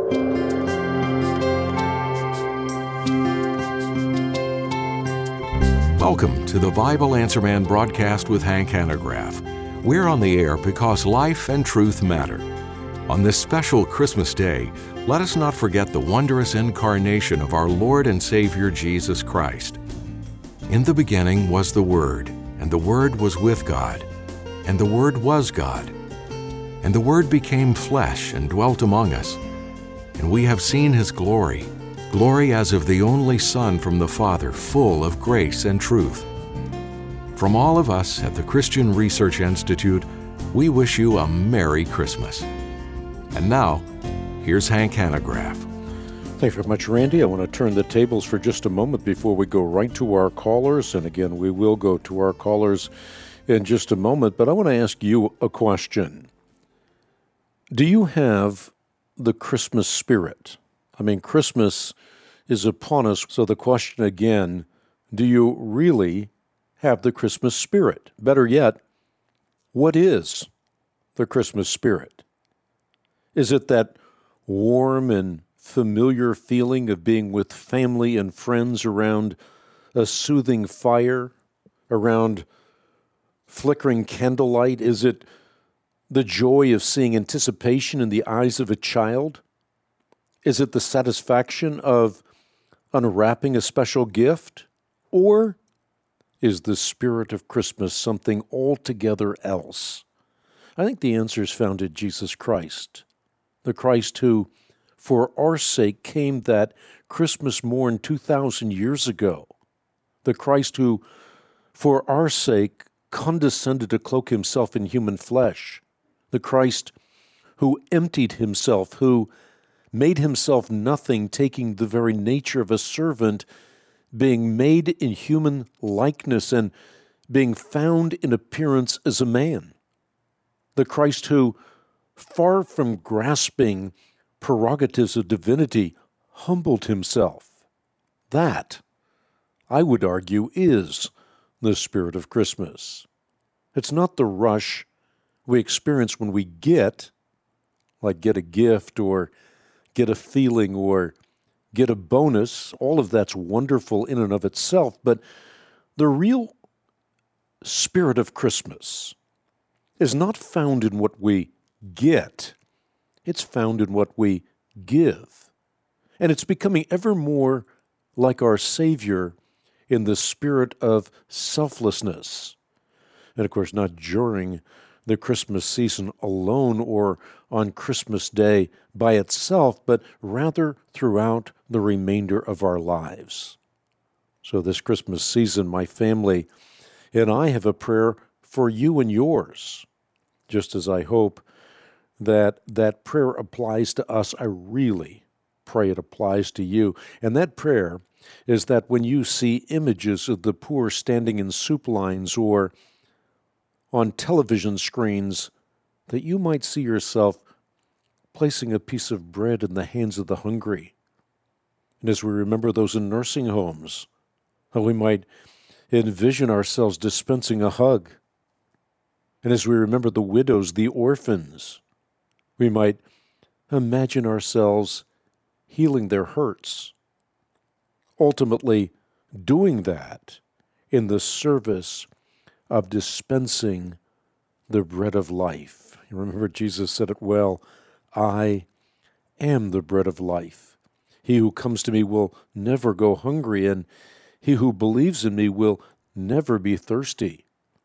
Welcome to the Bible Answer Man broadcast with Hank Hanegraaff. We're on the air because life and truth matter. On this special Christmas day, let us not forget the wondrous incarnation of our Lord and Savior Jesus Christ. In the beginning was the Word, and the Word was with God, and the Word was God. And the Word became flesh and dwelt among us, and we have seen His glory, glory as of the only Son from the Father, full of grace and truth. From all of us at the Christian Research Institute, we wish you a Merry Christmas. And now, here's Hank Hanegraaff. Thanks very much, Randy. I want to turn the tables for just a moment before we go right to our callers. And again, we will go to our callers in just a moment. But I want to ask you a question. Do you have the Christmas spirit? I mean, Christmas is upon us. So the question again, do you really have the Christmas spirit? Better yet, what is the Christmas spirit? Is it that warm and familiar feeling of being with family and friends around a soothing fire, around flickering candlelight? Is it the joy of seeing anticipation in the eyes of a child? Is it the satisfaction of unwrapping a special gift? Or is the spirit of Christmas something altogether else? I think the answer is found in Jesus Christ, the Christ who, for our sake, came that Christmas morn 2,000 years ago, the Christ who, for our sake, condescended to cloak himself in human flesh, the Christ who emptied himself, who made himself nothing, taking the very nature of a servant, being made in human likeness and being found in appearance as a man. The Christ who, far from grasping prerogatives of divinity, humbled himself. That, I would argue, is the spirit of Christmas. It's not the rush we experience when we get a gift or get a feeling or get a bonus. All of that's wonderful in and of itself, but the real spirit of Christmas is not found in what we get. It's found in what we give. And it's becoming ever more like our Savior in the spirit of selflessness. And of course, not during the Christmas season alone or on Christmas Day by itself, but rather throughout the remainder of our lives. So this Christmas season, my family and I have a prayer for you and yours, just as I hope that that prayer applies to us. I really pray it applies to you. And that prayer is that when you see images of the poor standing in soup lines or on television screens, that you might see yourself placing a piece of bread in the hands of the hungry. And as we remember those in nursing homes, how we might envision ourselves dispensing a hug. And as we remember the widows, the orphans, we might imagine ourselves healing their hurts, ultimately doing that in the service of dispensing the bread of life. You remember Jesus said it well, I am the bread of life. He who comes to me will never go hungry, and he who believes in me will never be thirsty.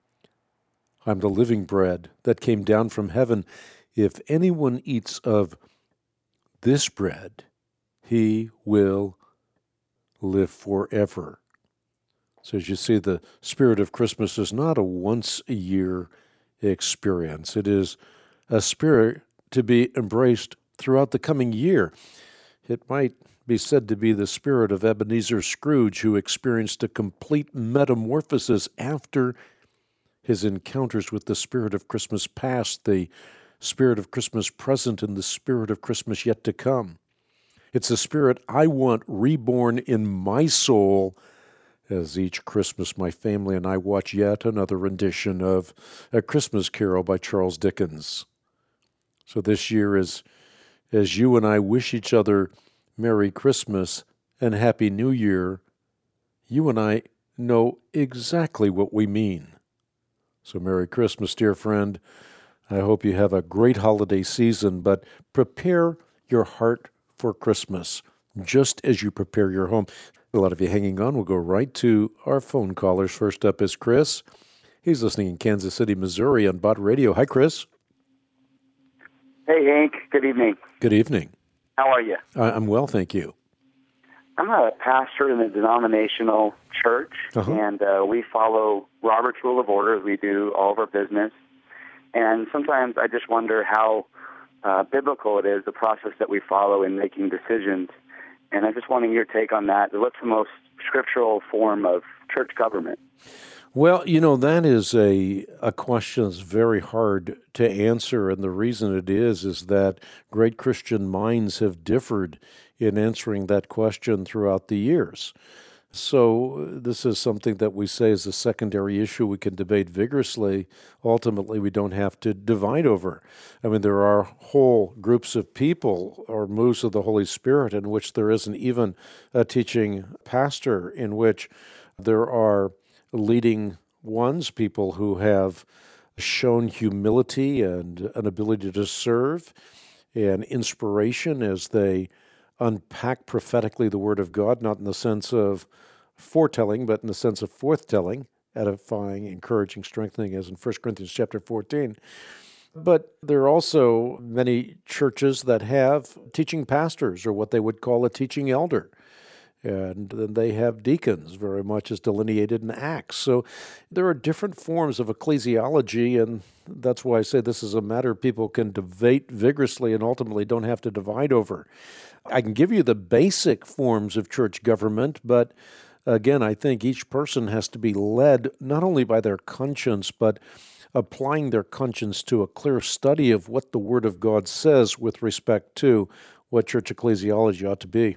I'm the living bread that came down from heaven. If anyone eats of this bread, he will live forever. So as you see, the spirit of Christmas is not a once-a-year experience. It is a spirit to be embraced throughout the coming year. It might be said to be the spirit of Ebenezer Scrooge, who experienced a complete metamorphosis after his encounters with the spirit of Christmas past, the spirit of Christmas present, and the spirit of Christmas yet to come. It's a spirit I want reborn in my soul as each Christmas my family and I watch yet another rendition of A Christmas Carol by Charles Dickens. So this year, as as you and I wish each other Merry Christmas and Happy New Year, you and I know exactly what we mean. So Merry Christmas, dear friend. I hope you have a great holiday season, but prepare your heart for Christmas, just as you prepare your home. A lot of you hanging on. We'll go right to our phone callers. First up is Chris. He's listening in Kansas City, Missouri on Bott Radio. Hi, Chris. Hey, Hank. Good evening. Good evening. How are you? I'm well, thank you. I'm a pastor in a denominational church, and we follow Robert's Rule of Order as we do all of our business. And sometimes I just wonder how biblical it is, the process that we follow in making decisions. And I'm just wanting your take on that. What's the most scriptural form of church government? Well, that is a question that's very hard to answer, and the reason it is that great Christian minds have differed in answering that question throughout the years. So this is something that we say is a secondary issue we can debate vigorously. Ultimately, we don't have to divide over. I mean, there are whole groups of people or moves of the Holy Spirit in which there isn't even a teaching pastor, in which there are leading ones, people who have shown humility and an ability to serve and inspiration as they unpack prophetically the Word of God, not in the sense of foretelling, but in the sense of forthtelling, edifying, encouraging, strengthening, as in 1 Corinthians chapter 14. But there are also many churches that have teaching pastors, or what they would call a teaching elder. And then they have deacons, very much as delineated in Acts. So there are different forms of ecclesiology, and that's why I say this is a matter people can debate vigorously and ultimately don't have to divide over. I can give you the basic forms of church government, but again, I think each person has to be led not only by their conscience, but applying their conscience to a clear study of what the Word of God says with respect to what church ecclesiology ought to be.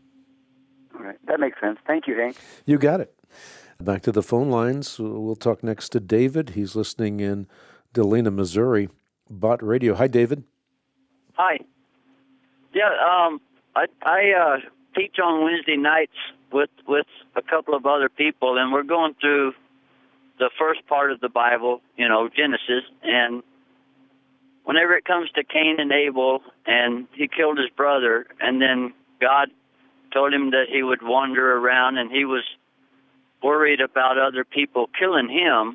All right. That makes sense. Thank you, Hank. You got it. Back to the phone lines. We'll talk next to David. He's listening in Delena, Missouri, Bott Radio. Hi, David. Hi. Yeah, I teach on Wednesday nights with a couple of other people, and we're going through the first part of the Bible, Genesis, and whenever it comes to Cain and Abel, and he killed his brother, and then God told him that he would wander around, and he was worried about other people killing him.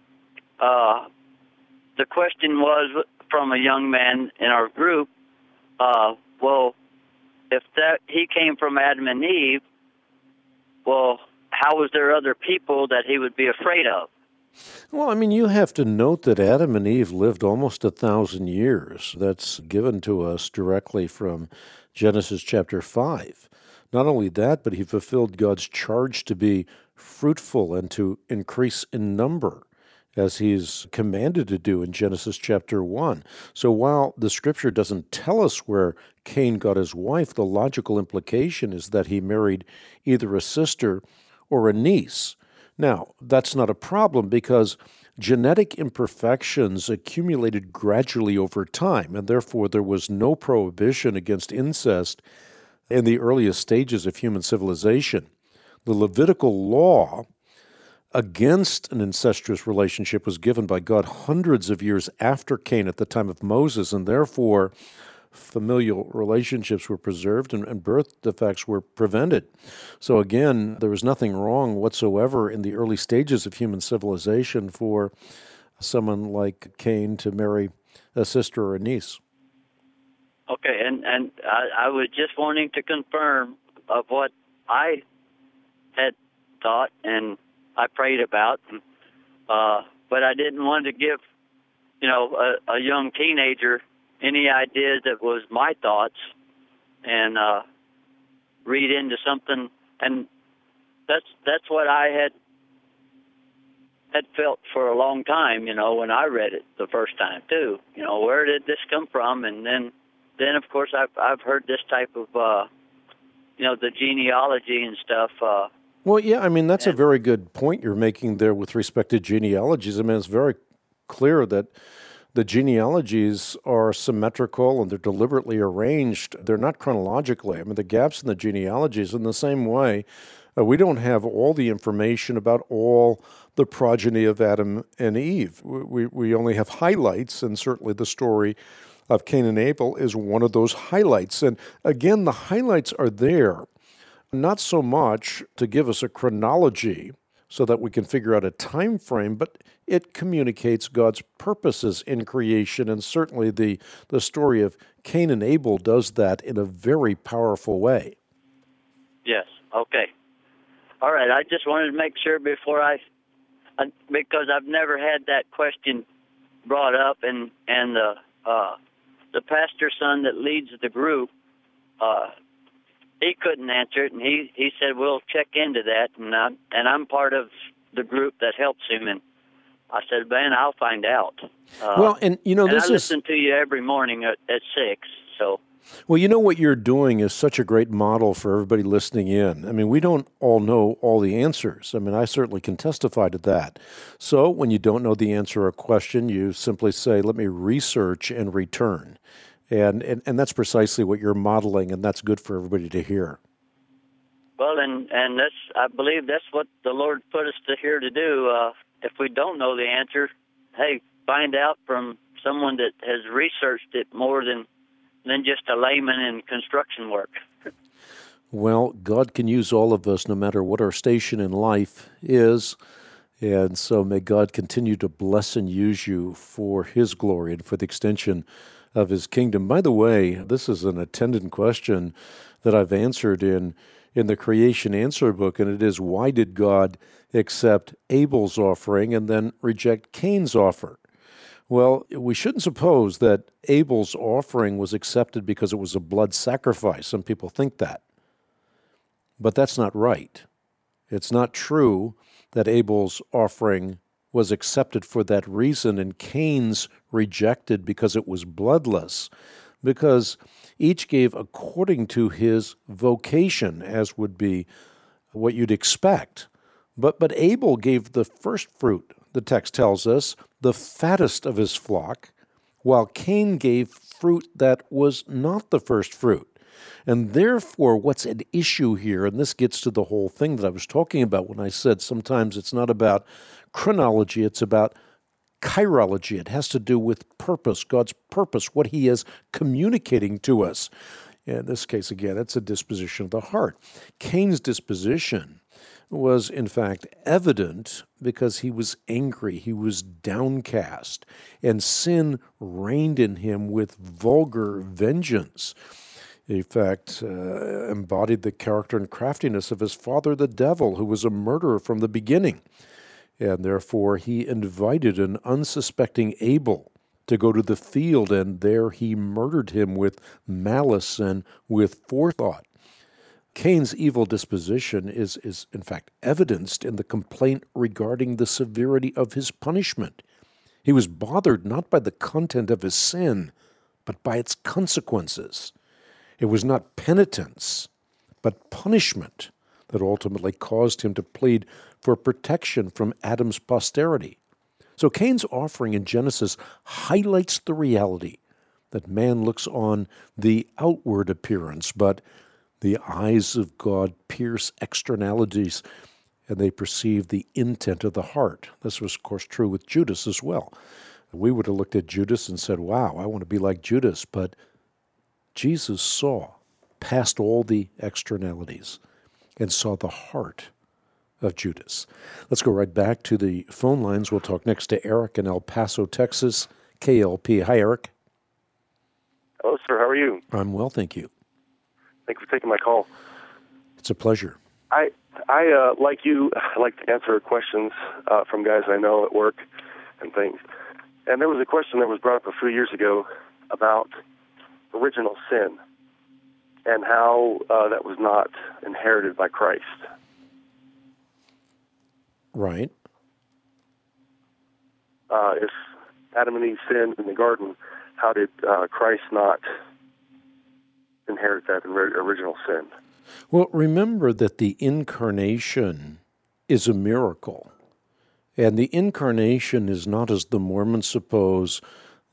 The question was from a young man in our group, well, if that he came from Adam and Eve, well, how was there other people that he would be afraid of? Well, I mean, you have to note that Adam and Eve lived almost 1,000 years. That's given to us directly from Genesis chapter 5. Not only that, but he fulfilled God's charge to be fruitful and to increase in number, as he's commanded to do in Genesis chapter 1. So while the Scripture doesn't tell us where Cain got his wife, the logical implication is that he married either a sister or a niece. Now, that's not a problem because genetic imperfections accumulated gradually over time, and therefore there was no prohibition against incest in the earliest stages of human civilization. The Levitical law against an incestuous relationship was given by God hundreds of years after Cain at the time of Moses, and therefore familial relationships were preserved and birth defects were prevented. So again, there was nothing wrong whatsoever in the early stages of human civilization for someone like Cain to marry a sister or a niece. Okay, and I was just wanting to confirm of what I had thought and I prayed about, but I didn't want to give, a young teenager any ideas that was my thoughts and read into something, and that's what I had felt for a long time, when I read it the first time too. Where did this come from? And then of course I've heard this type of the genealogy and stuff. Well, yeah, I mean, that's a very good point you're making there with respect to genealogies. I mean, it's very clear that the genealogies are symmetrical and they're deliberately arranged. They're not chronologically. I mean, the gaps in the genealogies in the same way. We don't have all the information about all the progeny of Adam and Eve. We only have highlights, and certainly the story of Cain and Abel is one of those highlights. And again, the highlights are there, not so much to give us a chronology so that we can figure out a time frame, but it communicates God's purposes in creation, and certainly the story of Cain and Abel does that in a very powerful way. Yes, okay. All right, I just wanted to make sure before because I've never had that question brought up, and the pastor's son that leads the group, he couldn't answer it, and he said, we'll check into that, and I'm part of the group that helps him, and I said, Ben, I'll find out. Well, and I listen to you every morning at 6, so... Well, you know what you're doing is such a great model for everybody listening in. I mean, we don't all know all the answers. I mean, I certainly can testify to that. So when you don't know the answer to a question, you simply say, let me research and return. And that's precisely what you're modeling, and that's good for everybody to hear. Well, and that's, I believe that's what the Lord put us here to do. If we don't know the answer, hey, find out from someone that has researched it more than just a layman in construction work. Well, God can use all of us no matter what our station in life is, and so may God continue to bless and use you for His glory and for the extension of His kingdom. By the way, this is an attendant question that I've answered in the Creation Answer book, and it is, why did God accept Abel's offering and then reject Cain's offer? Well, we shouldn't suppose that Abel's offering was accepted because it was a blood sacrifice. Some people think that. But that's not right. It's not true that Abel's offering was accepted for that reason and Cain's rejected because it was bloodless, because each gave according to his vocation, as would be what you'd expect. But Abel gave the first fruit, the text tells us, the fattest of his flock, while Cain gave fruit that was not the first fruit. And therefore, what's at issue here, and this gets to the whole thing that I was talking about when I said sometimes it's not about chronology, it's about chirology. It has to do with purpose, God's purpose, what He is communicating to us. In this case, again, it's a disposition of the heart. Cain's disposition was in fact evident because he was angry, he was downcast, and sin reigned in him with vulgar vengeance. In fact, embodied the character and craftiness of his father, the devil, who was a murderer from the beginning. And therefore he invited an unsuspecting Abel to go to the field, and there he murdered him with malice and with forethought. Cain's evil disposition is in fact evidenced in the complaint regarding the severity of his punishment. He was bothered not by the content of his sin, but by its consequences. It was not penitence, but punishment that ultimately caused him to plead for protection from Adam's posterity. So Cain's offering in Genesis highlights the reality that man looks on the outward appearance, but the eyes of God pierce externalities, and they perceive the intent of the heart. This was, of course, true with Judas as well. We would have looked at Judas and said, wow, I want to be like Judas. But Jesus saw past all the externalities and saw the heart of Judas. Let's go right back to the phone lines. We'll talk next to Eric in El Paso, Texas, KLP. Hi, Eric. Hello, sir. How are you? I'm well, thank you. Thank you for taking my call. It's a pleasure. I like you, I like to answer questions from guys I know at work and things. And there was a question that was brought up a few years ago about original sin and how that was not inherited by Christ. Right. If Adam and Eve sinned in the garden, how did Christ not inherit that original sin? Well, remember that the incarnation is a miracle. And the incarnation is not, as the Mormons suppose,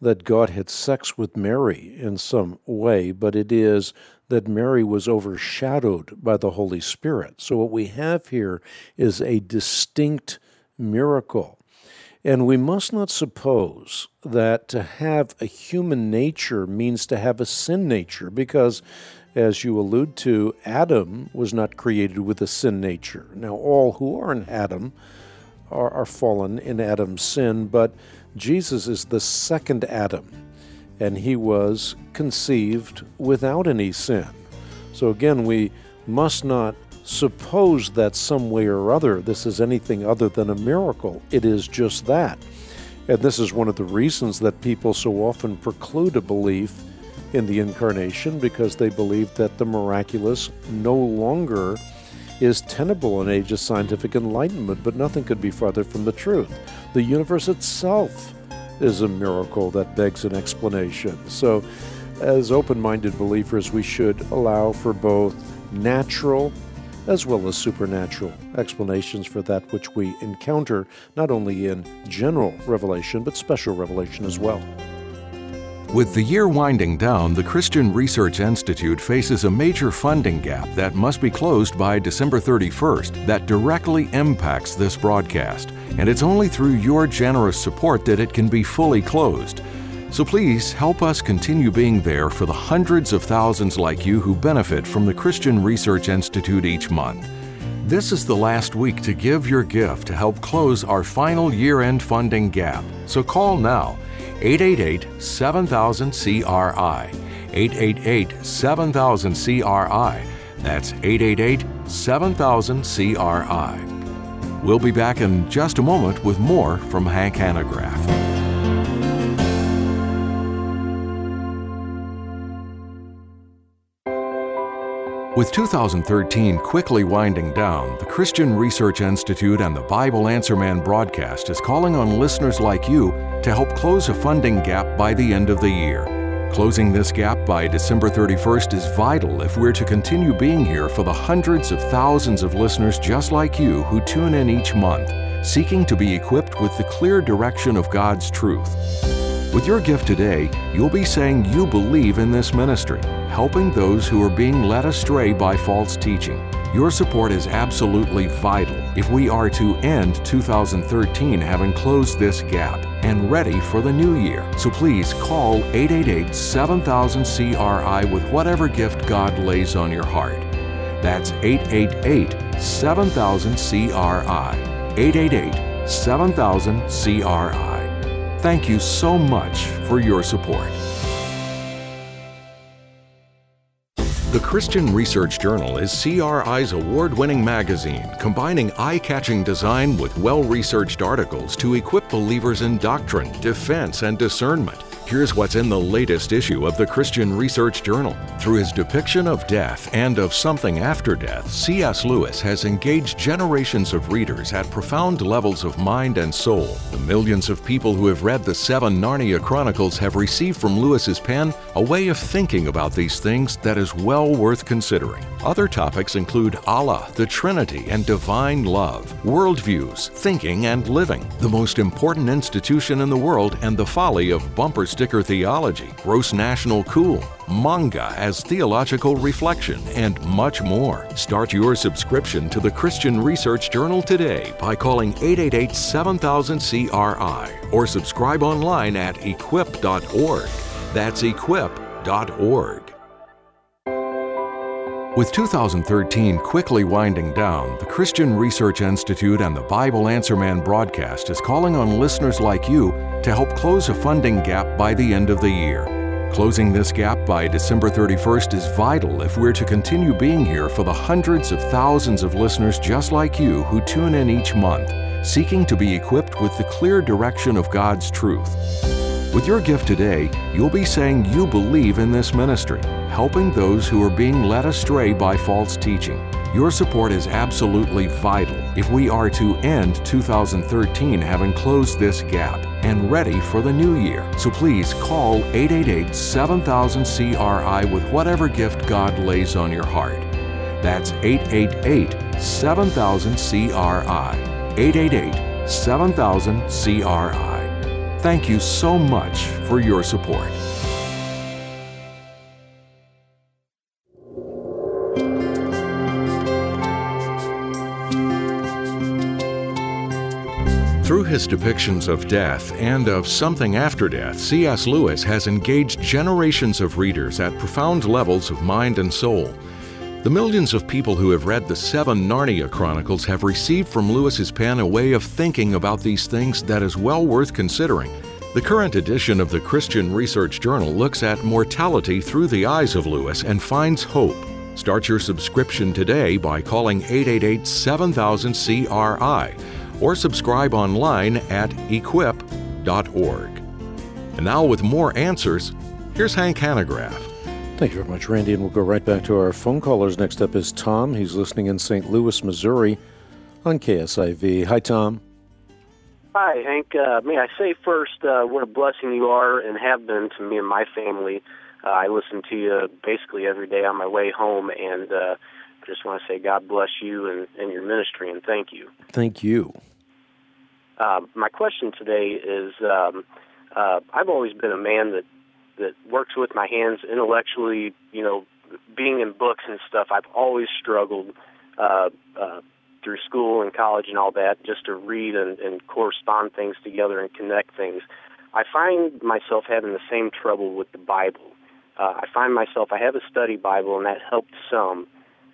that God had sex with Mary in some way, but it is that Mary was overshadowed by the Holy Spirit. So what we have here is a distinct miracle. And we must not suppose that to have a human nature means to have a sin nature, because, as you allude to, Adam was not created with a sin nature. Now, all who are in Adam are fallen in Adam's sin, but Jesus is the second Adam, and he was conceived without any sin. So again, we must not suppose that some way or other this is anything other than a miracle. It is just that. And this is one of the reasons that people so often preclude a belief in the incarnation, because they believe that the miraculous no longer is tenable in age of scientific enlightenment, but nothing could be farther from the truth. The universe itself is a miracle that begs an explanation. So, as open-minded believers, we should allow for both natural as well as supernatural explanations for that which we encounter, not only in general revelation, but special revelation as well. With the year winding down, the Christian Research Institute faces a major funding gap that must be closed by December 31st that directly impacts this broadcast, and it's only through your generous support that it can be fully closed. So please help us continue being there for the hundreds of thousands like you who benefit from the Christian Research Institute each month. This is the last week to give your gift to help close our final year-end funding gap. So call now, 888-7000-CRI, 888-7000-CRI. That's 888-7000-CRI. We'll be back in just a moment with more from Hank Hanegraaff. With 2013 quickly winding down, the Christian Research Institute and the Bible Answer Man broadcast is calling on listeners like you to help close a funding gap by the end of the year. Closing this gap by December 31st is vital if we're to continue being here for the hundreds of thousands of listeners just like you who tune in each month, seeking to be equipped with the clear direction of God's truth. With your gift today, you'll be saying you believe in this ministry, helping those who are being led astray by false teaching. Your support is absolutely vital if we are to end 2013 having closed this gap and ready for the new year. So please call 888-7000-CRI with whatever gift God lays on your heart. That's 888-7000-CRI, 888-7000-CRI. Thank you so much for your support. The Christian Research Journal is CRI's award-winning magazine, combining eye-catching design with well-researched articles to equip believers in doctrine, defense, and discernment. Here's what's in the latest issue of the Christian Research Journal. Through his depiction of death and of something after death, C.S. Lewis has engaged generations of readers at profound levels of mind and soul. The millions of people who have read the 7 Narnia Chronicles have received from Lewis's pen a way of thinking about these things that is well worth considering. Other topics include Allah, the Trinity, and divine love, worldviews, thinking and living, the most important institution in the world, and the folly of bumper sticker theology, gross national cool, manga as theological reflection, and much more. Start your subscription to the Christian Research Journal today by calling 888-7000-CRI or subscribe online at equip.org. That's equip.org. With 2013 quickly winding down, the Christian Research Institute and the Bible Answer Man broadcast is calling on listeners like you to help close a funding gap by the end of the year. Closing this gap by December 31st is vital if we're to continue being here for the hundreds of thousands of listeners just like you who tune in each month, seeking to be equipped with the clear direction of God's truth. With your gift today, you'll be saying you believe in this ministry, helping those who are being led astray by false teaching. Your support is absolutely vital if we are to end 2013 having closed this gap and ready for the new year. So please call 888-7000-CRI with whatever gift God lays on your heart. That's 888-7000-CRI, 888-7000-CRI. Thank you so much for your support. Through his depictions of death and of something after death, C.S. Lewis has engaged generations of readers at profound levels of mind and soul. The millions of people who have read the 7 Narnia Chronicles have received from Lewis's pen a way of thinking about these things that is well worth considering. The current edition of the Christian Research Journal looks at mortality through the eyes of Lewis and finds hope. Start your subscription today by calling 888-7000-CRI or subscribe online at equip.org. And now with more answers, here's Hank Hanegraaff. Thank you very much, Randy, and we'll go right back to our phone callers. Next up is Tom. He's listening in St. Louis, Missouri on KSIV. Hi, Tom. Hi, Hank. May I say first what a blessing you are and have been to me and my family. I listen to you basically every day on my way home, and just want to say God bless you and your ministry, and thank you. Thank you. My question today is, I've always been a man that works with my hands intellectually, being in books and stuff. I've always struggled through school and college and all that just to read and correspond things together and connect things. I find myself having the same trouble with the Bible. I find myself, I have a study Bible, and that helped some,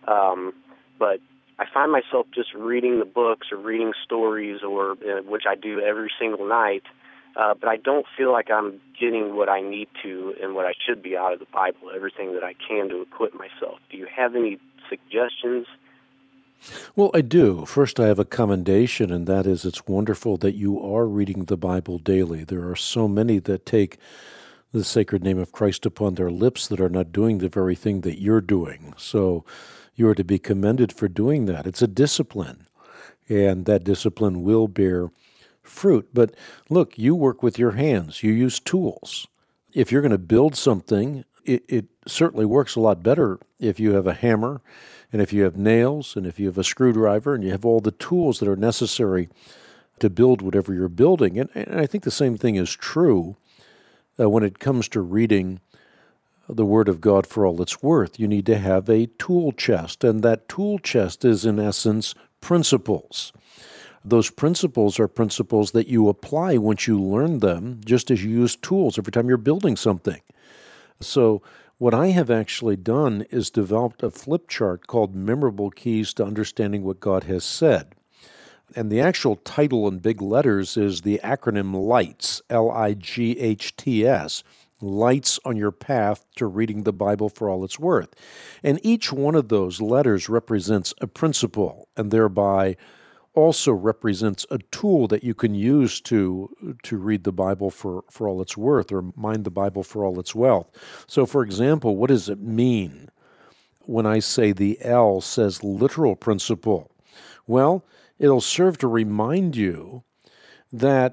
but I find myself just reading the books or reading stories, or which I do every single night, but I don't feel like I'm getting what I need to and what I should be out of the Bible, everything that I can to equip myself. Do you have any suggestions? Well, I do. First, I have a commendation, and that is it's wonderful that you are reading the Bible daily. There are so many that take the sacred name of Christ upon their lips that are not doing the very thing that you're doing. So you are to be commended for doing that. It's a discipline, and that discipline will bear fruit. But look, you work with your hands. You use tools. If you're going to build something, it certainly works a lot better if you have a hammer, and if you have nails, and if you have a screwdriver, and you have all the tools that are necessary to build whatever you're building. And I think the same thing is true when it comes to reading the Word of God for all it's worth. You need to have a tool chest, and that tool chest is, in essence, principles. Those principles are principles that you apply once you learn them, just as you use tools every time you're building something. So what I have actually done is developed a flip chart called Memorable Keys to Understanding What God Has Said. And the actual title in big letters is the acronym LIGHTS, L-I-G-H-T-S, Lights on Your Path to Reading the Bible for All It's Worth. And each one of those letters represents a principle, and thereby also represents a tool that you can use to read the Bible for all it's worth, or mind the Bible for all its wealth. So, for example, what does it mean when I say the L says literal principle? Well, it'll serve to remind you that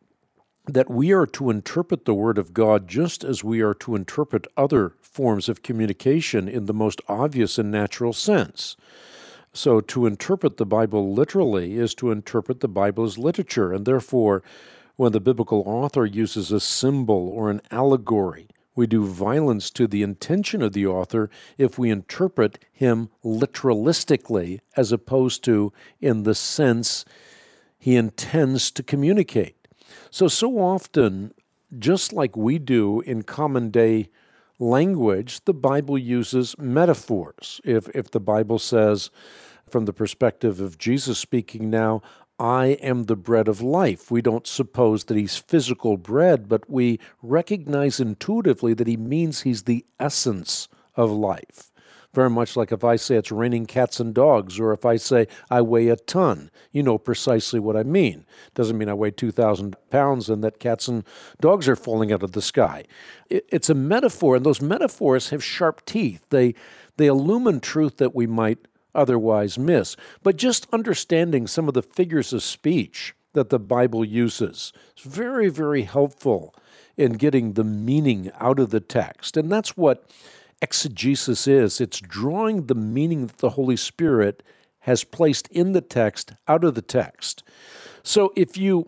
we are to interpret the Word of God just as we are to interpret other forms of communication in the most obvious and natural sense. So to interpret the Bible literally is to interpret the Bible as literature, and therefore, when the biblical author uses a symbol or an allegory, we do violence to the intention of the author if we interpret him literalistically as opposed to in the sense he intends to communicate. So often, just like we do in common day language, the Bible uses metaphors. If the Bible says, from the perspective of Jesus speaking now, I am the bread of life, we don't suppose that he's physical bread, but we recognize intuitively that he means he's the essence of life. Very much like if I say it's raining cats and dogs, or if I say I weigh a ton, you know precisely what I mean. Doesn't mean I weigh 2,000 pounds and that cats and dogs are falling out of the sky. It's a metaphor, and those metaphors have sharp teeth. They illumine truth that we might otherwise miss. But just understanding some of the figures of speech that the Bible uses is very, very helpful in getting the meaning out of the text. And that's what exegesis is. It's drawing the meaning that the Holy Spirit has placed in the text out of the text. So if you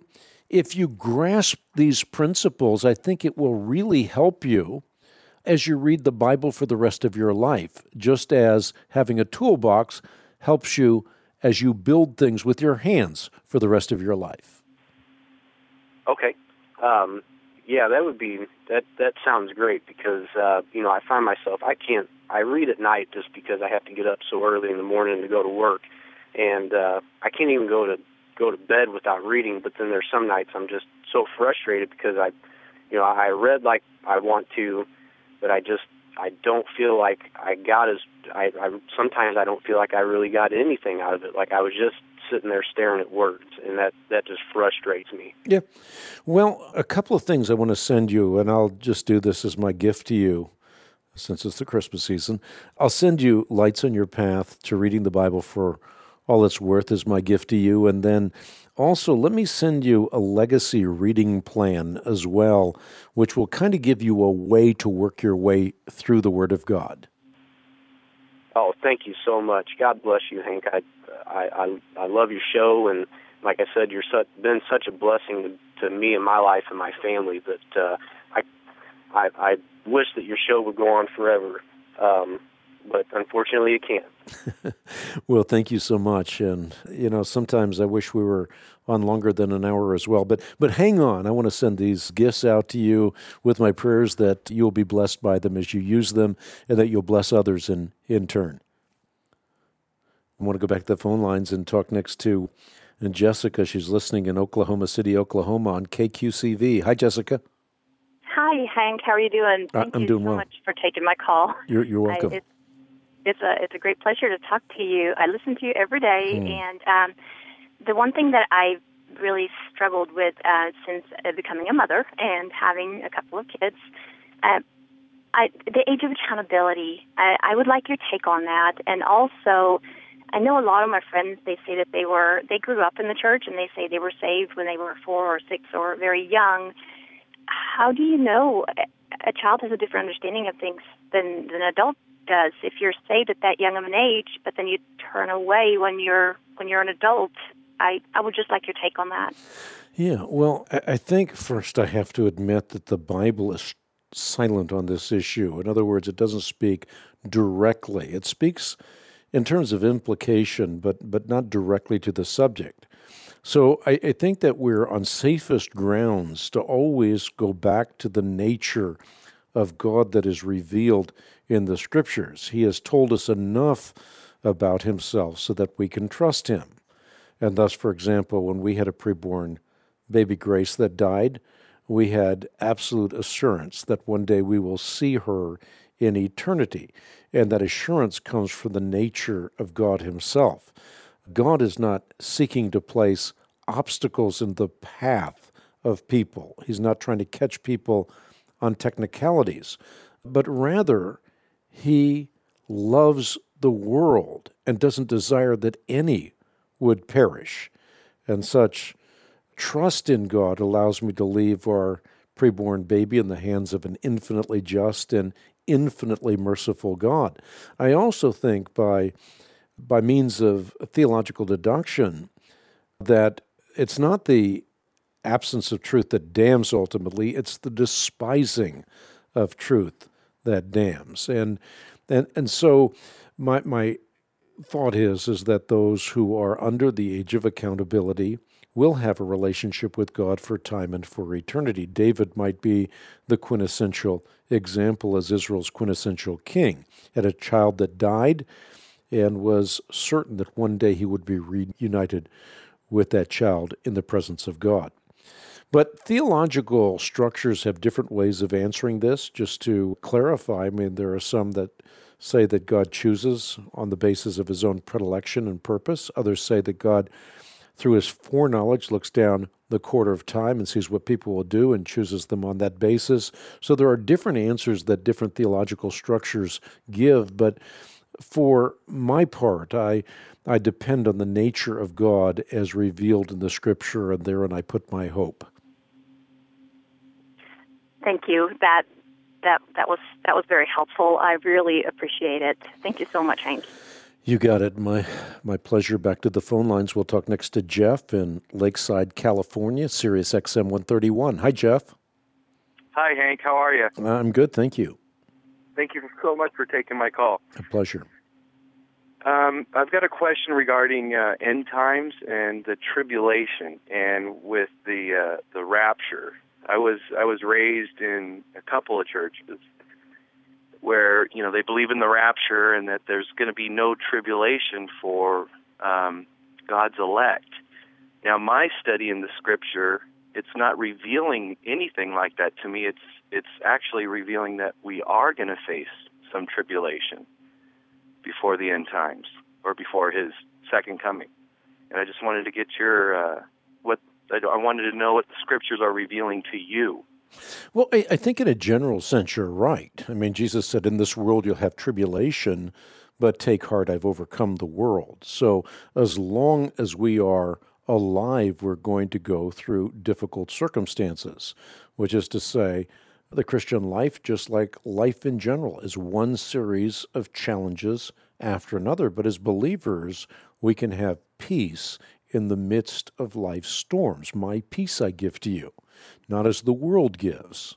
if you grasp these principles, I think it will really help you as you read the Bible for the rest of your life, just as having a toolbox helps you as you build things with your hands for the rest of your life. Okay. Yeah, that sounds great because, I find myself, I read at night just because I have to get up so early in the morning to go to work. And I can't even go to bed without reading, but then there's some nights I'm just so frustrated because I read like I want to, but I don't feel like sometimes I don't feel like I really got anything out of it. Like I was just sitting there staring at words, and that just frustrates me. Yeah. Well, a couple of things I want to send you, and I'll just do this as my gift to you since it's the Christmas season. I'll send you Lights on Your Path to Reading the Bible for All It's Worth as my gift to you. And then also, let me send you a legacy reading plan as well, which will kind of give you a way to work your way through the Word of God. Oh, thank you so much. God bless you, Hank. I love your show, and like I said, you're been such a blessing to me and my life and my family that I wish that your show would go on forever, but unfortunately it can't. Well, thank you so much. And, sometimes I wish we were on longer than an hour as well. But hang on. I want to send these gifts out to you with my prayers that you'll be blessed by them as you use them and that you'll bless others in turn. I want to go back to the phone lines and talk next to Jessica. She's listening in Oklahoma City, Oklahoma on KQCV. Hi, Jessica. Hi, Hank. How are you doing? I'm doing Thank you so well. much for taking my call. You're welcome. It's a great pleasure to talk to you. I listen to you every day, and the one thing that I really struggled with since becoming a mother and having a couple of kids, the age of accountability. I would like your take on that, and also, I know a lot of my friends. They say that they grew up in the church, and they say they were saved when they were 4 or 6 or very young. How do you know a child has a different understanding of things than an adult does? If you're saved at that young of an age, but then you turn away when you're an adult, I would just like your take on that. Yeah, well, I think first I have to admit that the Bible is silent on this issue. In other words, it doesn't speak directly. It speaks in terms of implication, but not directly to the subject. So I think that we're on safest grounds to always go back to the nature of God that is revealed in the Scriptures. He has told us enough about Himself so that we can trust Him. And thus, for example, when we had a preborn baby Grace that died, we had absolute assurance that one day we will see her in eternity. And that assurance comes from the nature of God Himself. God is not seeking to place obstacles in the path of people. He's not trying to catch people on technicalities, but rather He loves the world and doesn't desire that any would perish. And such trust in God allows me to leave our preborn baby in the hands of an infinitely just and infinitely merciful God. I also think by means of theological deduction that it's not the absence of truth that damns ultimately, it's the despising of truth that damns. And so my thought is that those who are under the age of accountability will have a relationship with God for time and for eternity. David might be the quintessential example as Israel's quintessential king. Had a child that died and was certain that one day he would be reunited with that child in the presence of God. But theological structures have different ways of answering this. Just to clarify, there are some that say that God chooses on the basis of His own predilection and purpose. Others say that God, through His foreknowledge, looks down the quarter of time and sees what people will do and chooses them on that basis. So there are different answers that different theological structures give, but for my part, I depend on the nature of God as revealed in the Scripture, and therein I put my hope. Thank you. That was very helpful. I really appreciate it. Thank you so much, Hank. You got it. My pleasure. Back to the phone lines. We'll talk next to Jeff in Lakeside, California, Sirius XM 131. Hi, Jeff. Hi, Hank. How are you? I'm good, thank you. Thank you so much for taking my call. A pleasure. I've got a question regarding end times and the tribulation, and with the rapture. I was raised in a couple of churches where they believe in the rapture and that there's going to be no tribulation for God's elect. Now, my study in the Scripture, it's not revealing anything like that to me. It's actually revealing that we are going to face some tribulation before the end times or before His second coming. And I just wanted to get your I wanted to know what the Scriptures are revealing to you. Well, I think in a general sense, you're right. I mean, Jesus said, in this world you'll have tribulation, but take heart, I've overcome the world. So as long as we are alive, we're going to go through difficult circumstances, which is to say, the Christian life, just like life in general, is one series of challenges after another. But as believers, we can have peace in the midst of life's storms. My peace I give to you, not as the world gives.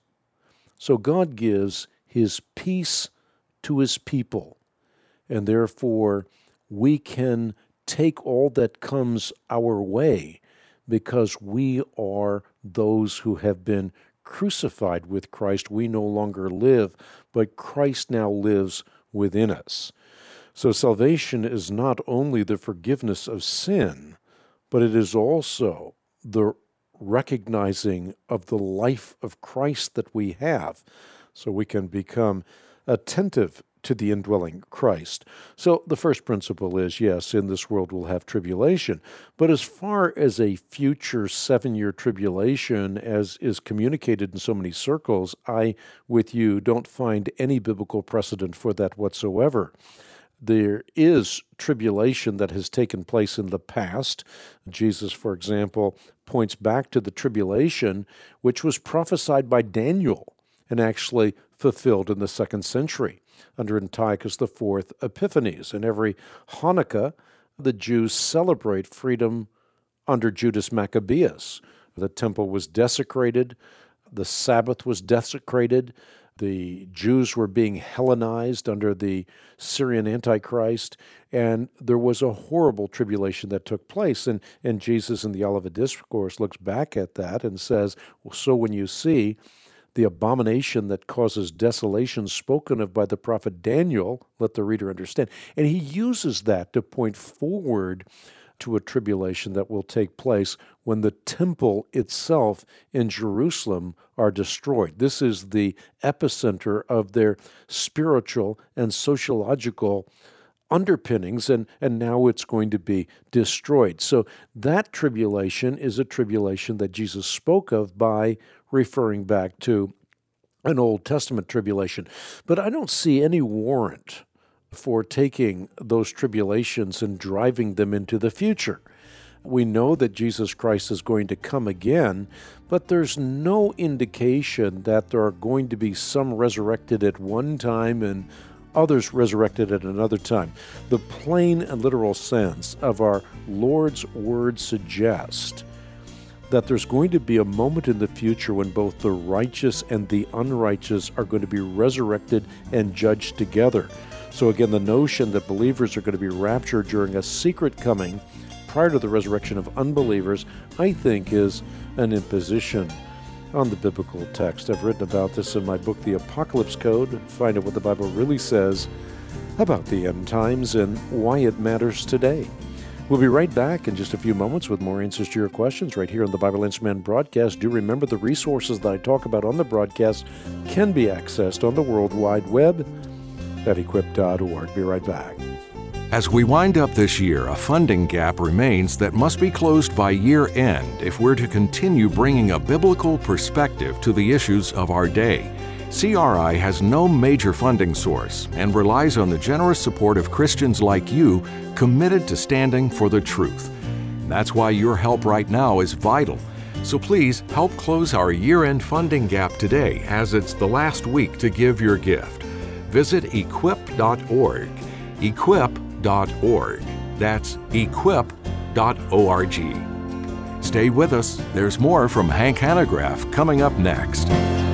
So God gives His peace to His people, and therefore we can take all that comes our way because we are those who have been crucified with Christ. We no longer live, but Christ now lives within us. So salvation is not only the forgiveness of sin, but it is also the recognizing of the life of Christ that we have, so we can become attentive to the indwelling Christ. So the first principle is, yes, in this world we'll have tribulation, but as far as a future 7-year tribulation, as is communicated in so many circles, I, with you, don't find any biblical precedent for that whatsoever. There is tribulation that has taken place in the past. Jesus, for example, points back to the tribulation which was prophesied by Daniel and actually fulfilled in the 2nd century under Antiochus IV Epiphanes. And every Hanukkah, the Jews celebrate freedom under Judas Maccabeus. The temple was desecrated, the Sabbath was desecrated, the Jews were being Hellenized under the Syrian Antichrist, and there was a horrible tribulation that took place. And Jesus in the Olivet Discourse looks back at that and says, so when you see the abomination that causes desolation spoken of by the prophet Daniel, let the reader understand. And he uses that to point forward to a tribulation that will take place when the temple itself in Jerusalem are destroyed. This is the epicenter of their spiritual and sociological underpinnings, and now it's going to be destroyed. So that tribulation is a tribulation that Jesus spoke of by referring back to an Old Testament tribulation. But I don't see any warrant for taking those tribulations and driving them into the future. We know that Jesus Christ is going to come again, but there's no indication that there are going to be some resurrected at one time and others resurrected at another time. The plain and literal sense of our Lord's words suggest that there's going to be a moment in the future when both the righteous and the unrighteous are going to be resurrected and judged together. So again, the notion that believers are going to be raptured during a secret coming prior to the resurrection of unbelievers, I think is an imposition on the biblical text. I've written about this in my book, The Apocalypse Code. Find out what the Bible really says about the end times and why it matters today. We'll be right back in just a few moments with more answers to your questions right here on the Bible Answer Man broadcast. Do remember the resources that I talk about on the broadcast can be accessed on the World Wide Web at equip.org. Be right back. As we wind up this year, a funding gap remains that must be closed by year end if we're to continue bringing a biblical perspective to the issues of our day. CRI has no major funding source and relies on the generous support of Christians like you committed to standing for the truth. That's why your help right now is vital. So please help close our year-end funding gap today, as it's the last week to give your gift. Visit equip.org. Equip That's equip.org. Stay with us. There's more from Hank Hanegraaff coming up next.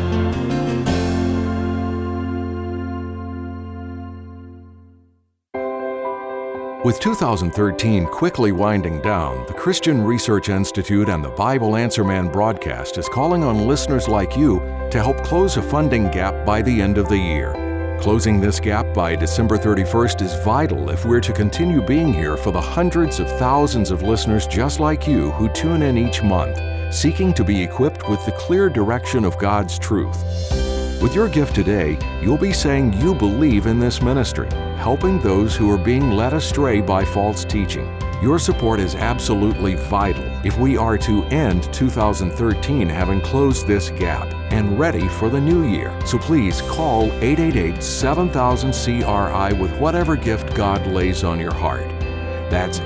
With 2013 quickly winding down, the Christian Research Institute and the Bible Answer Man broadcast is calling on listeners like you to help close a funding gap by the end of the year. Closing this gap by December 31st is vital if we're to continue being here for the hundreds of thousands of listeners just like you who tune in each month, seeking to be equipped with the clear direction of God's truth. With your gift today, you'll be saying you believe in this ministry, helping those who are being led astray by false teaching. Your support is absolutely vital if we are to end 2013 having closed this gap and ready for the new year. So please call 888-7000-CRI with whatever gift God lays on your heart. That's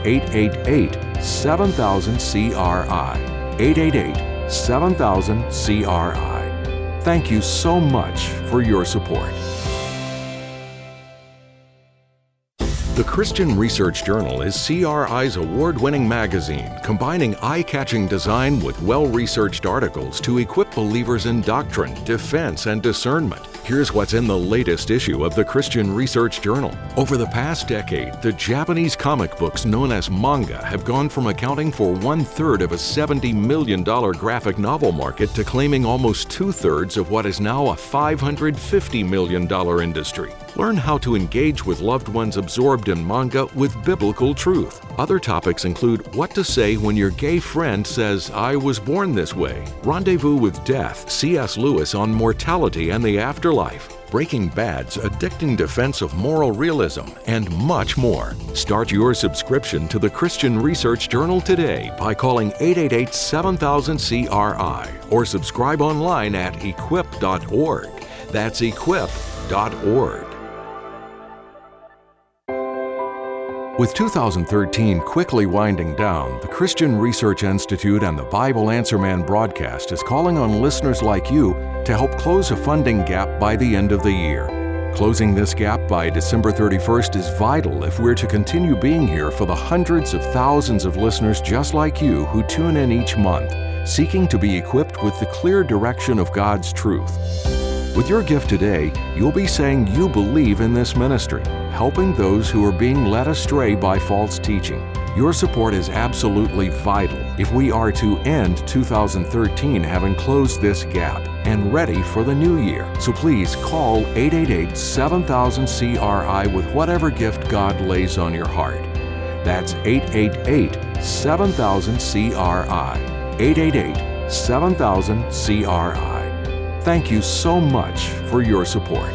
888-7000-CRI. 888-7000-CRI. Thank you so much for your support. The Christian Research Journal is CRI's award-winning magazine, combining eye-catching design with well-researched articles to equip believers in doctrine, defense, and discernment. Here's what's in the latest issue of the Christian Research Journal. Over the past decade, the Japanese comic books known as manga have gone from accounting for 1/3 of a $70 million graphic novel market to claiming almost 2/3 of what is now a $550 million industry. Learn how to engage with loved ones absorbed in manga with biblical truth. Other topics include what to say when your gay friend says, "I was born this way," Rendezvous with Death, C.S. Lewis on mortality and the afterlife, Breaking Bad's addicting defense of moral realism, and much more. Start your subscription to the Christian Research Journal today by calling 888-7000-CRI or subscribe online at equip.org. That's equip.org. With 2013 quickly winding down, the Christian Research Institute and the Bible Answer Man broadcast is calling on listeners like you to help close a funding gap by the end of the year. Closing this gap by December 31st is vital if we're to continue being here for the hundreds of thousands of listeners just like you who tune in each month, seeking to be equipped with the clear direction of God's truth. With your gift today, you'll be saying you believe in this ministry, helping those who are being led astray by false teaching. Your support is absolutely vital if we are to end 2013 having closed this gap and ready for the new year. So please call 888-7000-CRI with whatever gift God lays on your heart. That's 888-7000-CRI. 888-7000-CRI. Thank you so much for your support.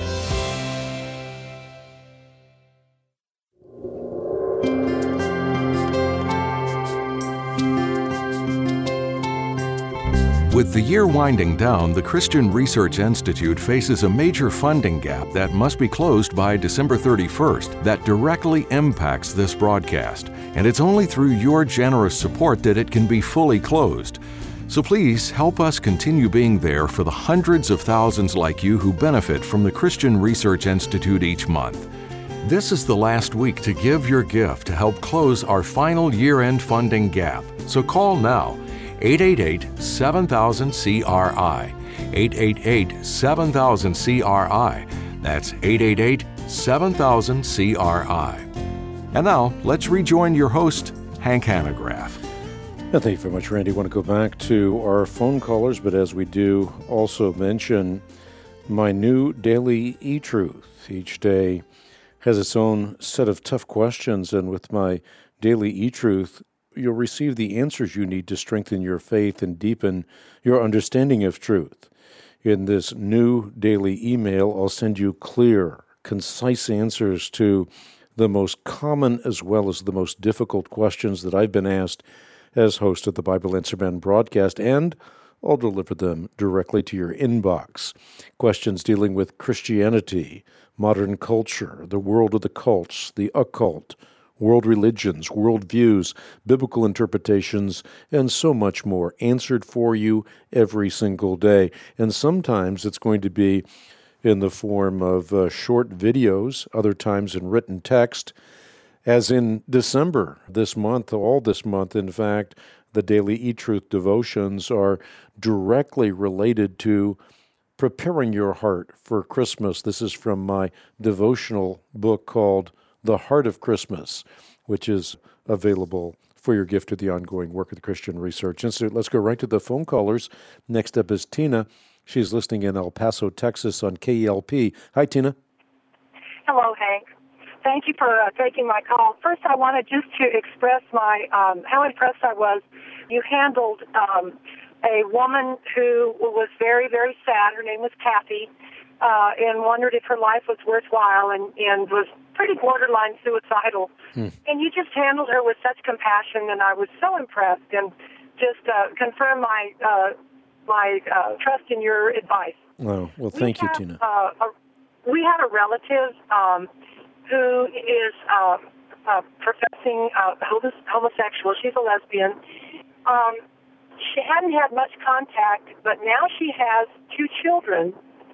With the year winding down, the Christian Research Institute faces a major funding gap that must be closed by December 31st that directly impacts this broadcast, and it's only through your generous support that it can be fully closed. So please help us continue being there for the hundreds of thousands like you who benefit from the Christian Research Institute each month. This is the last week to give your gift to help close our final year-end funding gap. So call now, 888-7000-CRI, 888-7000-CRI. That's 888-7000-CRI. And now, let's rejoin your host, Hank Hanegraaff. Thank you very much, Randy. I want to go back to our phone callers, but as we do, also mention my new daily e-truth. Each day has its own set of tough questions, and with my daily e-truth, you'll receive the answers you need to strengthen your faith and deepen your understanding of truth. In this new daily email, I'll send you clear, concise answers to the most common as well as the most difficult questions that I've been asked as host of the Bible Answer Man broadcast, and I'll deliver them directly to your inbox. Questions dealing with Christianity, modern culture, the world of the cults, the occult, world religions, world views, biblical interpretations, and so much more, answered for you every single day. And sometimes it's going to be in the form of short videos, other times in written text. As in December, this month, all this month, in fact, the daily E-Truth devotions are directly related to preparing your heart for Christmas. This is from my devotional book called The Heart of Christmas, which is available for your gift to the ongoing work of the Christian Research Institute. Let's go right to the phone callers. Next up is Tina. She's listening in El Paso, Texas on KELP. Hi, Tina. Hello, Hank. Thank you for taking my call. First, I wanted just to express my how impressed I was. You handled a woman who was very, very sad. Her name was Kathy, and wondered if her life was worthwhile, and was pretty borderline suicidal. And you just handled her with such compassion, and I was so impressed, and just confirmed my trust in your advice. Oh, well, thank you, Tina. We have a relative who is professing homosexual. She's a lesbian. She hadn't had much contact, but now she has 2 children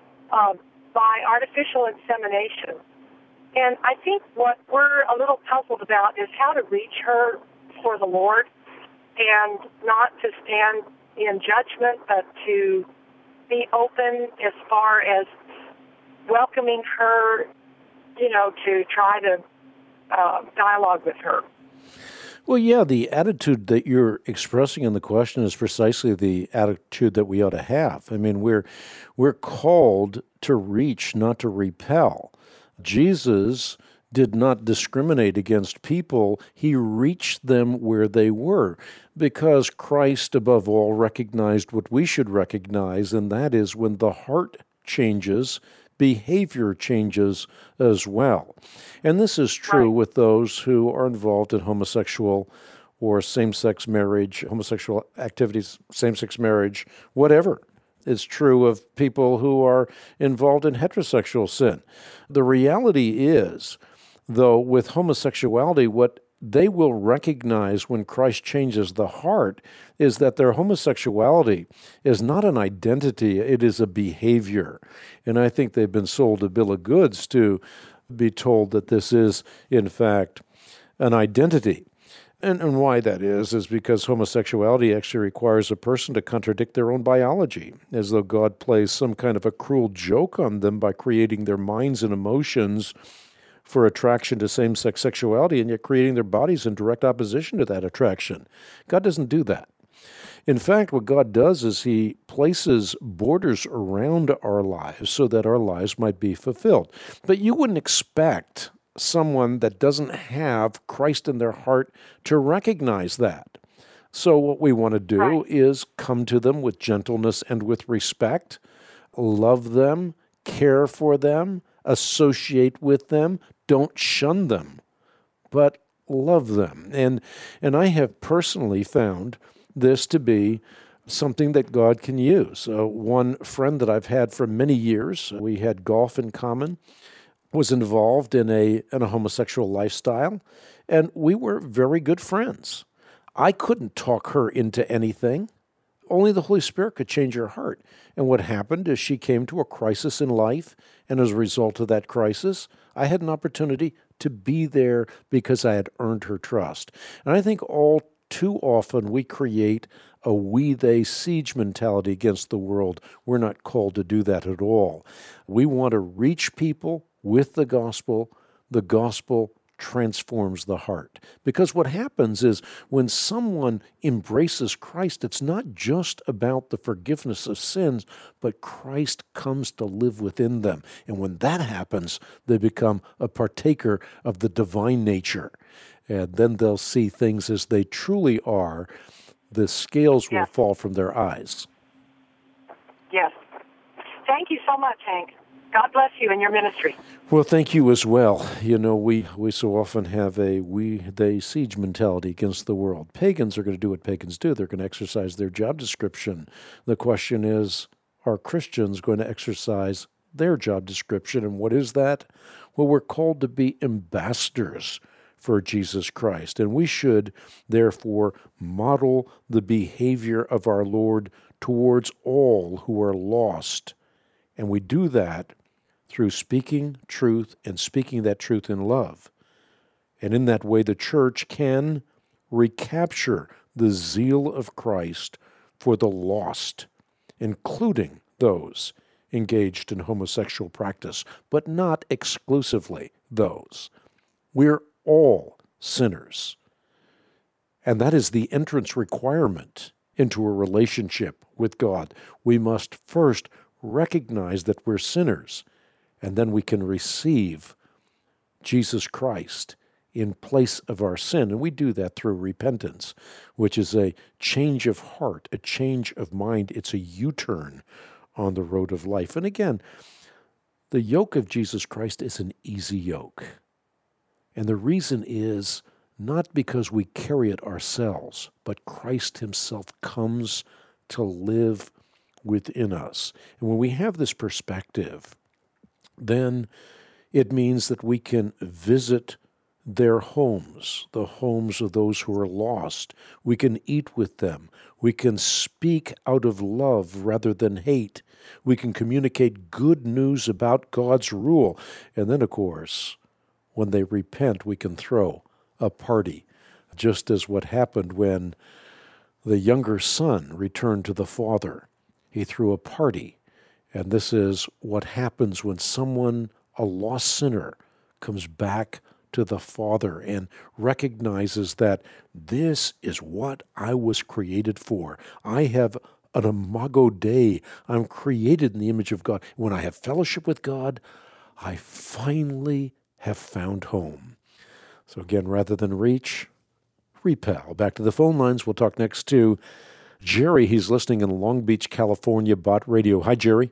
by artificial insemination. And I think what we're a little puzzled about is how to reach her for the Lord, and not to stand in judgment, but to be open as far as welcoming her, to try to dialogue with her. Well, yeah, the attitude that you're expressing in the question is precisely the attitude that we ought to have. I mean, we're called to reach, not to repel. Jesus did not discriminate against people. He reached them where they were, because Christ, above all, recognized what we should recognize, and that is when the heart changes, behavior changes as well. And this is true with those who are involved in homosexual or same-sex marriage, homosexual activities, same-sex marriage, whatever. It's true of people who are involved in heterosexual sin. The reality is, though, with homosexuality, what they will recognize when Christ changes the heart is that their homosexuality is not an identity, it is a behavior. And I think they've been sold a bill of goods to be told that this is, in fact, an identity. And why that is because homosexuality actually requires a person to contradict their own biology, as though God plays some kind of a cruel joke on them by creating their minds and emotions for attraction to same-sex sexuality, and yet creating their bodies in direct opposition to that attraction. God doesn't do that. In fact, what God does is He places borders around our lives so that our lives might be fulfilled. But you wouldn't expect someone that doesn't have Christ in their heart to recognize that. So what we want to do is come to them with gentleness and with respect, love them, care for them, associate with them. Don't shun them, but love them. And I have personally found this to be something that God can use. One friend that I've had for many years, we had golf in common, was involved in a homosexual lifestyle, and we were very good friends. I couldn't talk her into anything. Only the Holy Spirit could change her heart. And what happened is she came to a crisis in life, and as a result of that crisis, I had an opportunity to be there because I had earned her trust. And I think all too often we create a we-they siege mentality against the world. We're not called to do that at all. We want to reach people with the gospel. The gospel transforms the heart. Because what happens is when someone embraces Christ, it's not just about the forgiveness of sins, but Christ comes to live within them. And when that happens, they become a partaker of the divine nature. And then they'll see things as they truly are. The scales will fall from their eyes. Yes. Thank you so much, Hank. God bless you and your ministry. Well, thank you as well. You know, we so often have a we-they siege mentality against the world. Pagans are going to do what pagans do. They're going to exercise their job description. The question is, are Christians going to exercise their job description? And what is that? Well, we're called to be ambassadors for Jesus Christ. And we should, therefore, model the behavior of our Lord towards all who are lost. And we do that through speaking truth and speaking that truth in love. And in that way, the church can recapture the zeal of Christ for the lost, including those engaged in homosexual practice, but not exclusively those. We're all sinners. And that is the entrance requirement into a relationship with God. We must first recognize that we're sinners, and then we can receive Jesus Christ in place of our sin. And we do that through repentance, which is a change of heart, a change of mind. It's a U-turn on the road of life. And again, the yoke of Jesus Christ is an easy yoke. And the reason is not because we carry it ourselves, but Christ himself comes to live within us. And when we have this perspective, then it means that we can visit their homes, the homes of those who are lost. We can eat with them. We can speak out of love rather than hate. We can communicate good news about God's rule. And then, of course, when they repent, we can throw a party, just as what happened when the younger son returned to the father. He threw a party. And this is what happens when someone, a lost sinner, comes back to the Father and recognizes that this is what I was created for. I have an imago Dei. I'm created in the image of God. When I have fellowship with God, I finally have found home. So again, rather than reach, repel. Back to the phone lines. We'll talk next to Jerry. He's listening in Long Beach, California, Bott Radio. Hi, Jerry.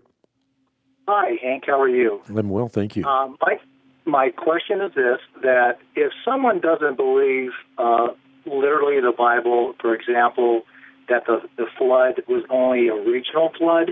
Hi, Hank. How are you? I'm well, thank you. My question is this, that if someone doesn't believe literally the Bible, for example, that the flood was only a regional flood,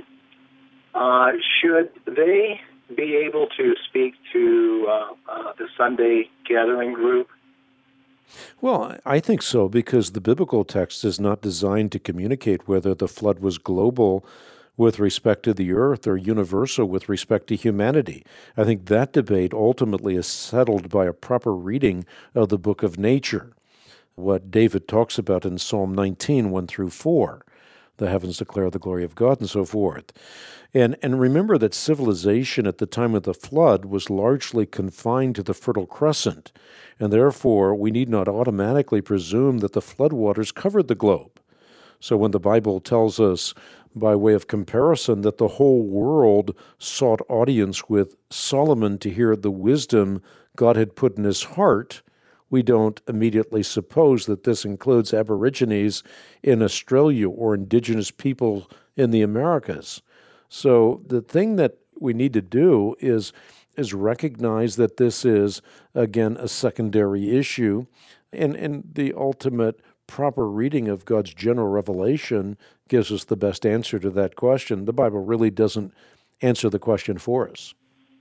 should they be able to speak to the Sunday gathering group? Well, I think so, because the biblical text is not designed to communicate whether the flood was global with respect to the earth or universal with respect to humanity. I think that debate ultimately is settled by a proper reading of the book of nature, what David talks about in Psalm 19, 1 through 4. The heavens declare the glory of God, and so forth. And remember that civilization at the time of the flood was largely confined to the Fertile Crescent, and therefore we need not automatically presume that the floodwaters covered the globe. So when the Bible tells us, by way of comparison, that the whole world sought audience with Solomon to hear the wisdom God had put in his heart, we don't immediately suppose that this includes Aborigines in Australia or indigenous people in the Americas. So the thing that we need to do is recognize that this is, again, a secondary issue, and the ultimate proper reading of God's general revelation gives us the best answer to that question. The Bible really doesn't answer the question for us.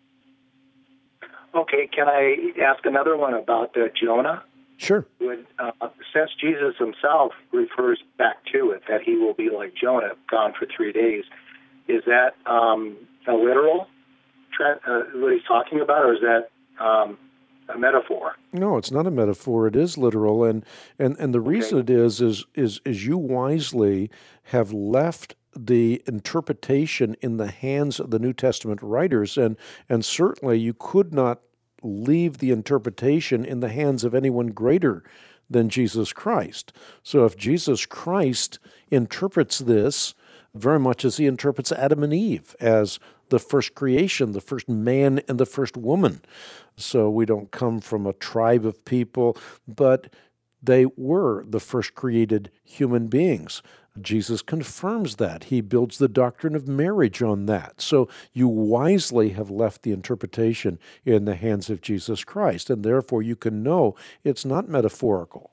Okay, can I ask another one about Jonah? Sure. Since Jesus himself refers back to it, that he will be like Jonah, gone for 3 days, is that a literal what he's talking about, or is that a metaphor? No, it's not a metaphor. It is literal, and the reason it is you wisely have left the interpretation in the hands of the New Testament writers, and certainly you could not leave the interpretation in the hands of anyone greater than Jesus Christ. So if Jesus Christ interprets this very much as he interprets Adam and Eve as the first creation, the first man and the first woman. So we don't come from a tribe of people, but they were the first created human beings. Jesus confirms that. He builds the doctrine of marriage on that. So you wisely have left the interpretation in the hands of Jesus Christ, and therefore you can know it's not metaphorical.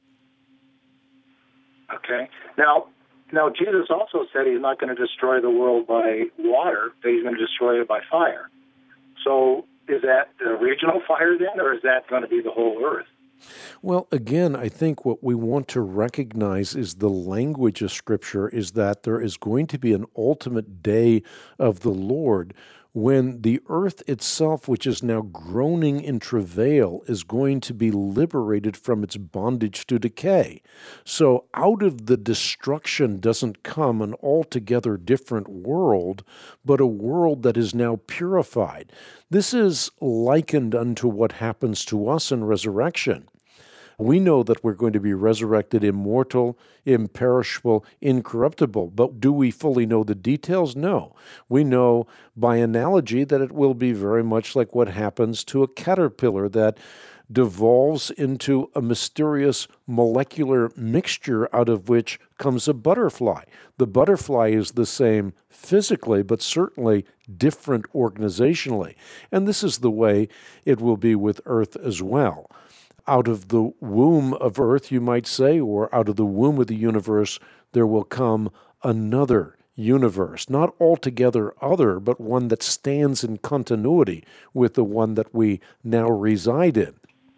Okay. Now Jesus also said he's not going to destroy the world by water, but he's going to destroy it by fire. So is that a regional fire then, or is that going to be the whole earth? Well, again, I think what we want to recognize is the language of Scripture is that there is going to be an ultimate day of the Lord when the earth itself, which is now groaning in travail, is going to be liberated from its bondage to decay. So out of the destruction doesn't come an altogether different world, but a world that is now purified. This is likened unto what happens to us in resurrection. We know that we're going to be resurrected immortal, imperishable, incorruptible. But do we fully know the details? No. We know by analogy that it will be very much like what happens to a caterpillar that devolves into a mysterious molecular mixture out of which comes a butterfly. The butterfly is the same physically, but certainly different organizationally. And this is the way it will be with Earth as well. Out of the womb of Earth, you might say, or out of the womb of the universe, there will come another universe, not altogether other, but one that stands in continuity with the one that we now reside in.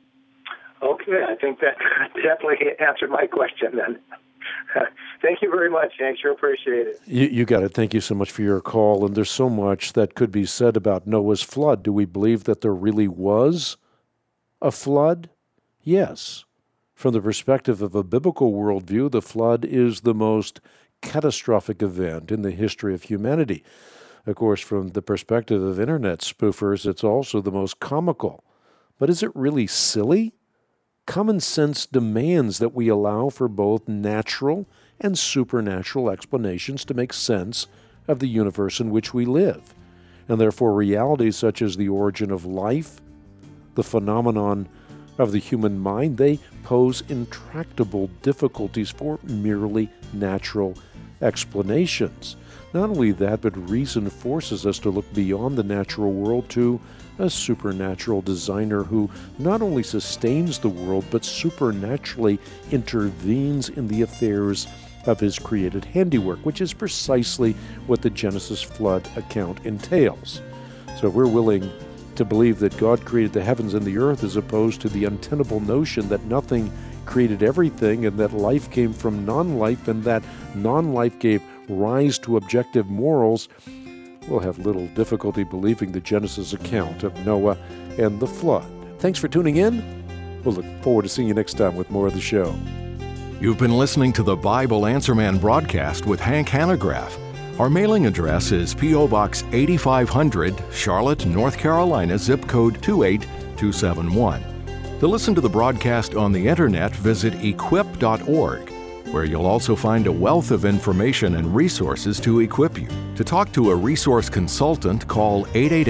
Okay, I think that definitely answered my question then. Thank you very much. I sure appreciate it. You got it. Thank you so much for your call. And there's so much that could be said about Noah's flood. Do we believe that there really was a flood? Yes. From the perspective of a biblical worldview, the flood is the most catastrophic event in the history of humanity. Of course, from the perspective of internet spoofers, it's also the most comical. But is it really silly? Common sense demands that we allow for both natural and supernatural explanations to make sense of the universe in which we live. And therefore, realities such as the origin of life, the phenomenon of the human mind, they pose intractable difficulties for merely natural explanations. Not only that, but reason forces us to look beyond the natural world to a supernatural designer who not only sustains the world, but supernaturally intervenes in the affairs of his created handiwork, which is precisely what the Genesis flood account entails. So if we're willing to believe that God created the heavens and the earth as opposed to the untenable notion that nothing created everything and that life came from non-life and that non-life gave rise to objective morals, we'll have little difficulty believing the Genesis account of Noah and the flood. Thanks for tuning in. We'll look forward to seeing you next time with more of the show. You've been listening to the Bible Answer Man broadcast with Hank Hanegraaff. Our mailing address is P.O. Box 8500, Charlotte, North Carolina, zip code 28271. To listen to the broadcast on the internet, visit equip.org, where you'll also find a wealth of information and resources to equip you. To talk to a resource consultant, call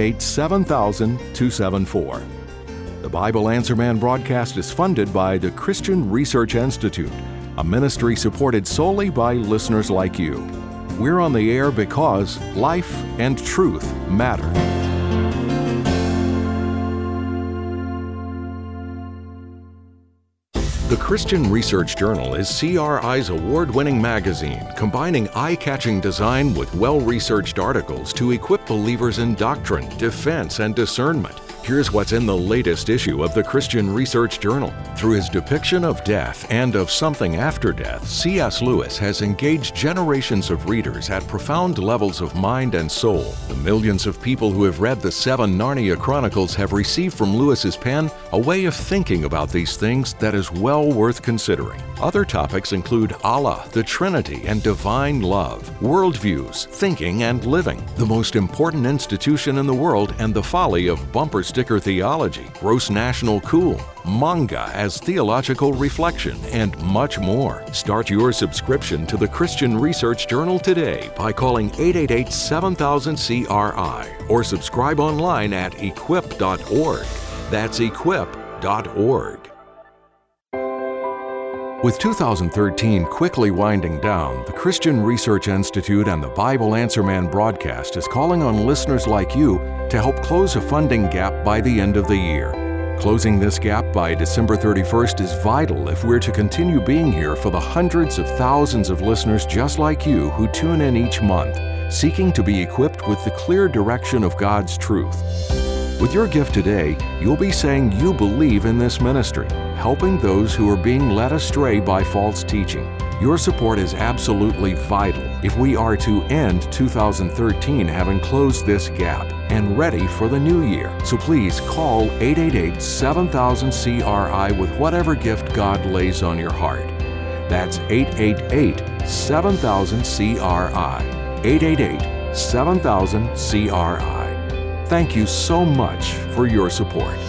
888-7000-274. The Bible Answer Man broadcast is funded by the Christian Research Institute, a ministry supported solely by listeners like you. We're on the air because life and truth matter. The Christian Research Journal is CRI's award-winning magazine, combining eye-catching design with well-researched articles to equip believers in doctrine, defense, and discernment. Here's what's in the latest issue of the Christian Research Journal. Through his depiction of death and of something after death, C.S. Lewis has engaged generations of readers at profound levels of mind and soul. The millions of people who have read the 7 Narnia Chronicles have received from Lewis's pen a way of thinking about these things that is well worth considering. Other topics include Allah, the Trinity, and divine love, worldviews, thinking and living, the most important institution in the world, and the folly of bumper sticker theology, gross national cool, manga as theological reflection, and much more. Start your subscription to the Christian Research Journal today by calling 888-7000-CRI or subscribe online at equip.org. That's equip.org. With 2013 quickly winding down, the Christian Research Institute and the Bible Answer Man broadcast is calling on listeners like you to help close a funding gap by the end of the year. Closing this gap by December 31st is vital if we're to continue being here for the hundreds of thousands of listeners just like you who tune in each month, seeking to be equipped with the clear direction of God's truth. With your gift today, you'll be saying you believe in this ministry, helping those who are being led astray by false teaching. Your support is absolutely vital if we are to end 2013 having closed this gap. and ready for the new year. So please call 888-7000-CRI with whatever gift God lays on your heart. That's 888-7000-CRI. 888-7000-CRI. Thank you so much for your support.